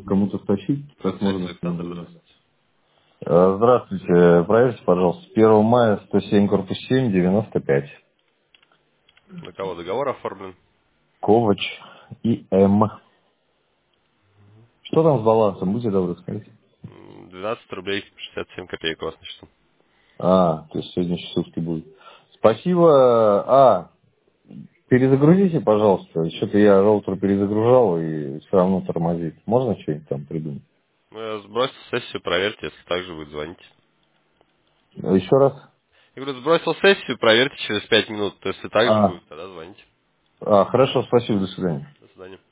кому-то стащить, как можно. Здравствуйте. Здравствуйте, проверьте, пожалуйста, 1 мая 107, корпус 7, 95. На кого договор оформлен? Ковач и М. Что там с балансом? Будьте добры, скажите. 12 рублей 67 копеек у вас на счету. То есть сегодня сутки будет. Спасибо. Перезагрузите, пожалуйста. Что-то я роутер перезагружал и все равно тормозит. Можно что-нибудь там придумать? Ну, я сбросил сессию, проверьте, если так же будет, звоните. Еще раз. Я говорю, сбросил сессию, проверьте через 5 минут. Если так же будет, тогда звоните. Хорошо, спасибо, до свидания. До свидания.